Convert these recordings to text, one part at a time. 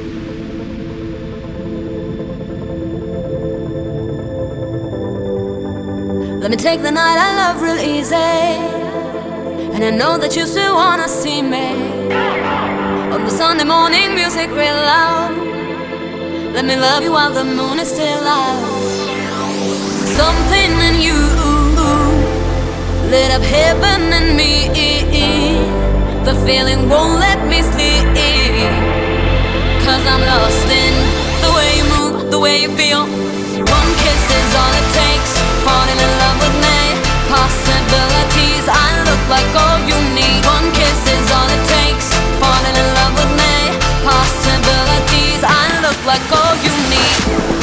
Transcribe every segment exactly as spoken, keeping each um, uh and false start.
Let me take the night I love real easy, and I know that you still wanna see me on the Sunday morning music real loud. Let me love you while the moon is still out. Something in you lit up heaven in me. The feeling won't let me sleep, 'cause I'm lost in the way you move, the way you feel. One kiss is all it takes, falling in love with me. Possibilities, I look like all you need. One kiss is all it takes, falling in love with me. Possibilities, I look like all you need.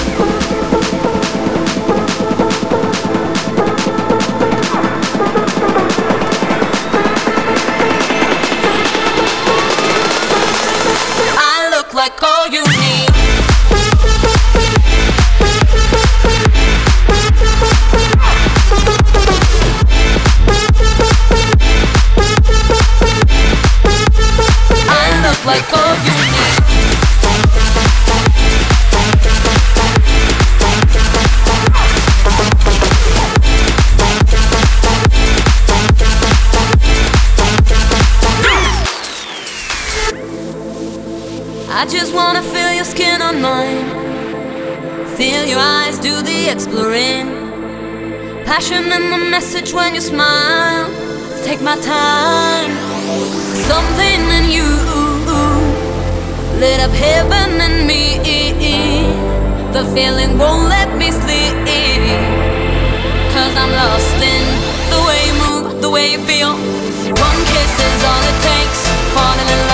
Like all you need. I look like all you need. I just wanna feel your skin on mine, feel your eyes do the exploring, passion in the message when you smile. Take my time. Something in you lit up heaven in me. The feeling won't let me sleep, 'cause I'm lost in the way you move, the way you feel. One kiss is all it takes, falling in love.